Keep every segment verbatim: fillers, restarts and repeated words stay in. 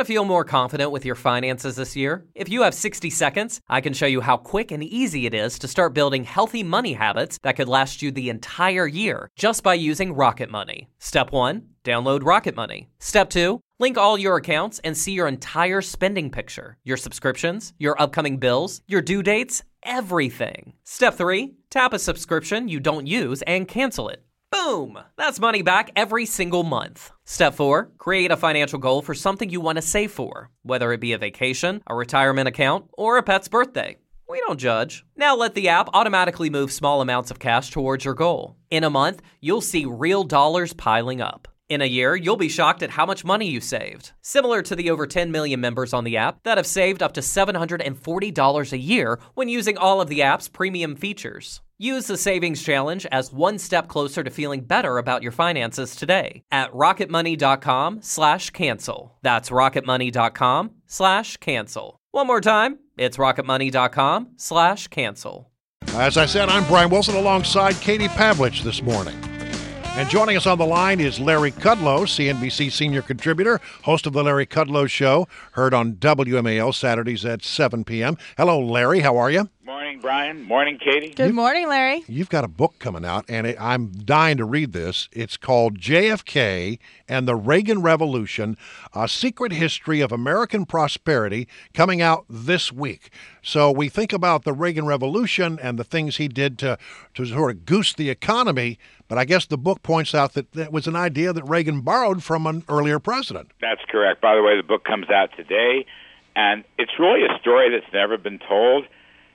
to feel more confident with your finances this year? If you have sixty seconds, I can show you how quick and easy it is to start building healthy money habits that could last you the entire year just by using Rocket Money. Step one, download Rocket Money. Step two, link all your accounts and see your entire spending picture, your subscriptions, your upcoming bills, your due dates, everything. Step three, tap a subscription you don't use and cancel it. Boom! That's money back every single month. Step four, create a financial goal for something you want to save for, whether it be a vacation, a retirement account, or a pet's birthday. We don't judge. Now let the app automatically move small amounts of cash towards your goal. In a month, you'll see real dollars piling up. In a year, you'll be shocked at how much money you saved. Similar to the over ten million members on the app that have saved up to seven hundred forty dollars a year when using all of the app's premium features. Use the Savings Challenge as one step closer to feeling better about your finances today at rocketmoney.com slash cancel. That's rocketmoney.com slash cancel. One more time, it's rocketmoney.com slash cancel. As I said, I'm Brian Wilson alongside Katie Pavlich this morning. And joining us on the line is Larry Kudlow, C N B C senior contributor, host of The Larry Kudlow Show, heard on W M A L Saturdays at seven p.m. Hello, Larry. How are you? Morning, Brian. Morning, Katie. Good You've, morning, Larry. You've got a book coming out, and it, I'm dying to read this. It's called J F K and the Reagan Revolution, A Secret History of American Prosperity, coming out this week. So we think about the Reagan Revolution and the things he did to, to sort of goose the economy, but I guess the book points out that that was an idea that Reagan borrowed from an earlier president. That's correct. By the way, the book comes out today, and it's really a story that's never been told.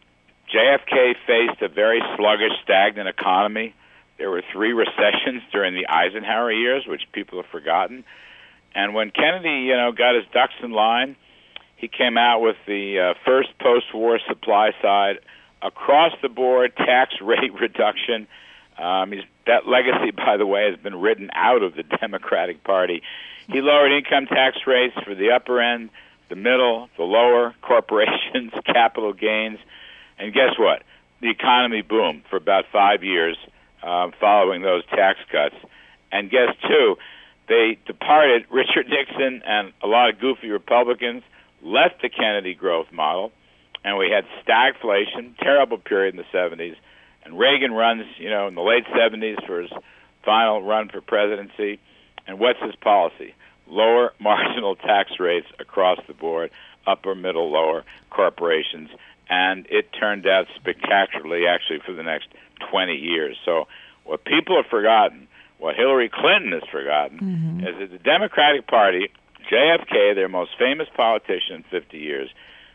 J F K faced a very sluggish, stagnant economy. There were three recessions during the Eisenhower years, which people have forgotten. And when Kennedy, you know, got his ducks in line, he came out with the uh, first post-war supply-side, across-the-board tax rate reduction. Um, he's, that legacy, by the way, has been written out of the Democratic Party. He lowered income tax rates for the upper end, the middle, the lower, corporations, capital gains. And guess what? The economy boomed for about five years uh, following those tax cuts. And guess, too, they departed. Richard Nixon and a lot of goofy Republicans left the Kennedy growth model, and we had stagflation, terrible period in the seventies. And Reagan runs, you know, in the late seventies for his final run for presidency. And what's his policy? Lower marginal tax rates across the board, upper, middle, lower corporations. And it turned out spectacularly, actually, for the next twenty years. So what people have forgotten, what Hillary Clinton has forgotten, mm-hmm. is that the Democratic Party, J F K, their most famous politician in fifty years,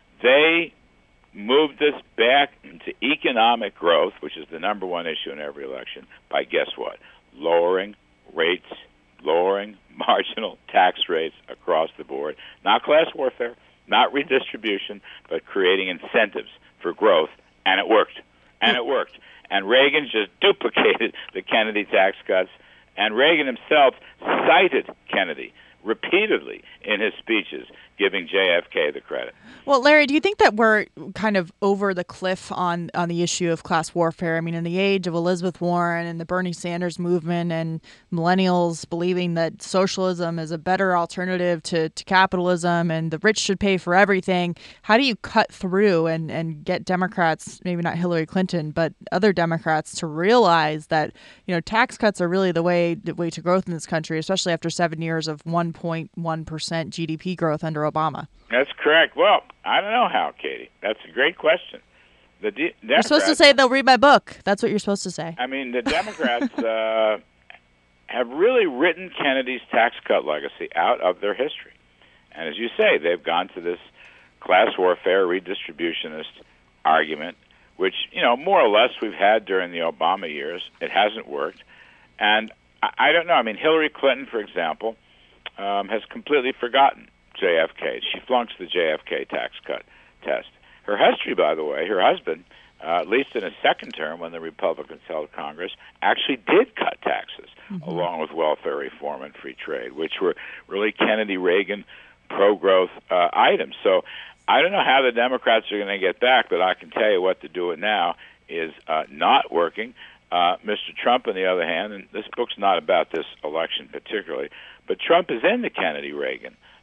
they moved us back into economic growth, which is the number one issue in every election, by guess what? Lowering rates, lowering marginal tax rates across the board. Not class warfare, not redistribution, but creating incentives for growth, and it worked. And it worked. And Reagan just duplicated the Kennedy tax cuts, and Reagan himself cited Kennedy repeatedly in his speeches, giving J F K the credit. Well, Larry, do you think that we're kind of over the cliff on, on the issue of class warfare? I mean, in the age of Elizabeth Warren and the Bernie Sanders movement and millennials believing that socialism is a better alternative to, to capitalism and the rich should pay for everything, how do you cut through and, and get Democrats, maybe not Hillary Clinton, but other Democrats to realize that, you know, tax cuts are really the way, the way to growth in this country, especially after seven years of one point one percent G D P growth under Obama? That's correct. Well, I don't know how, Katie. That's a great question. The de- You're supposed to say they'll read my book. That's what you're supposed to say. I mean, the Democrats uh, have really written Kennedy's tax cut legacy out of their history. And as you say, they've gone to this class warfare redistributionist argument, which, you know, more or less we've had during the Obama years. It hasn't worked. And I, I don't know. I mean, Hillary Clinton, for example, um, has completely forgotten J F K. She flunks the J F K tax cut test. Her history, by the way, her husband, uh, at least in his second term when the Republicans held Congress, actually did cut taxes, mm-hmm. along with welfare reform and free trade, which were really Kennedy-Reagan pro-growth uh, items. So I don't know how the Democrats are going to get back, but I can tell you what to do it now is uh, not working. Uh, Mister Trump, on the other hand, and this book's not about this election particularly, but Trump is in the Kennedy-Reagan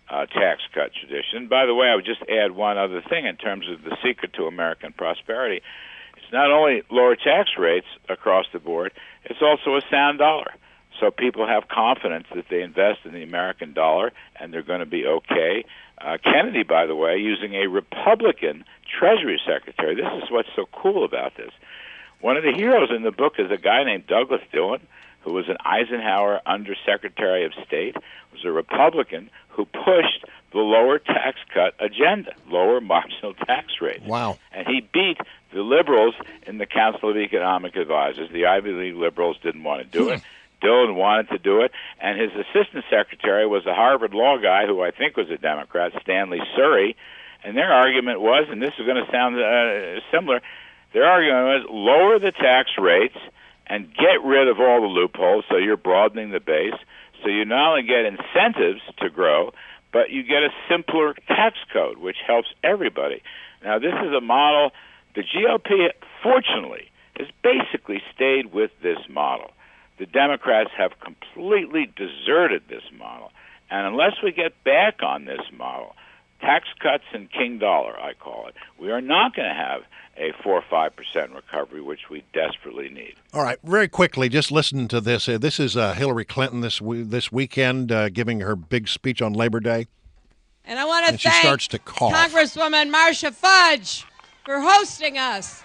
uh, tax cut tradition. By the way, I would just add one other thing in terms of the secret to American prosperity. It's not only lower tax rates across the board, it's also a sound dollar. So people have confidence that they invest in the American dollar and they're going to be okay. Uh, Kennedy, by the way, using a Republican Treasury Secretary. This is what's so cool about this. One of the heroes in the book is a guy named Douglas Dillon, who was an Eisenhower Undersecretary of State, was a Republican who pushed the lower tax cut agenda, lower marginal tax rates. Wow. And he beat the liberals in the Council of Economic Advisors. The Ivy League liberals didn't want to do it. Dillon wanted to do it, and his assistant secretary was a Harvard law guy who I think was a Democrat, Stanley Surrey, and their argument was, and this is going to sound uh, similar, their argument was lower the tax rates and get rid of all the loopholes, so you're broadening the base, so you not only get incentives to grow, but you get a simpler tax code, which helps everybody. Now, this is a model, the G O P, fortunately, has basically stayed with this model. The Democrats have completely deserted this model. And unless we get back on this model, tax cuts and king dollar, I call it, we are not going to have a four or five percent recovery, which we desperately need. All right, very quickly, just listen to this. Uh, this is uh, Hillary Clinton this we- this weekend uh, giving her big speech on Labor Day. And I want to And she thank starts to cough. Congresswoman Marcia Fudge for hosting us.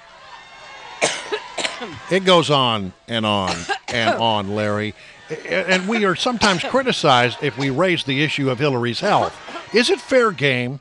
It goes on and on and on, Larry. And we are sometimes criticized if we raise the issue of Hillary's health. Is it fair game?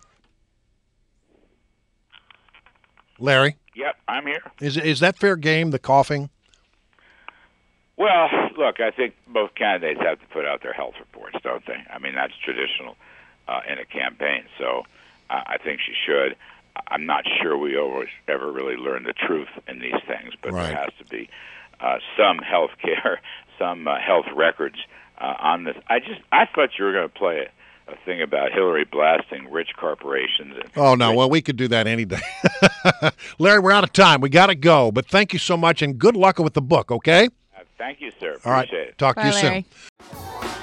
Larry? Yep, I'm here. Is is that fair game, the coughing? Well, look, I think both candidates have to put out their health reports, don't they? I mean, that's traditional uh, in a campaign, so uh, I think she should. I'm not sure we always ever really learn the truth in these things, but Right. there has to be uh, some health care, some uh, health records uh, on this. I just I thought you were going to play a, a thing about Hillary blasting rich corporations. And Oh, no. Well, we could do that any day. Larry, we're out of time. We got to go. But thank you so much, and good luck with the book, okay? Uh, thank you, sir. All right. Appreciate it. Talk Bye, to you Larry. soon.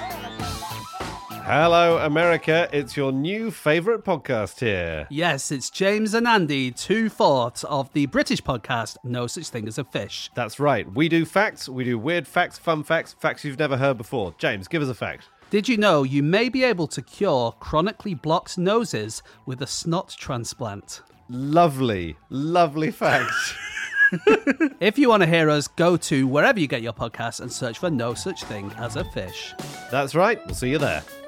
Hello, America. It's your new favourite podcast here. Yes, it's James and Andy, two-fourths of the British podcast No Such Thing as a Fish. That's right. We do facts, we do weird facts, fun facts, facts you've never heard before. James, give us a fact. Did you know you may be able to cure chronically blocked noses with a snot transplant? Lovely, lovely facts. If you want to hear us, go to wherever you get your podcasts and search for No Such Thing as a Fish. That's right. We'll see you there.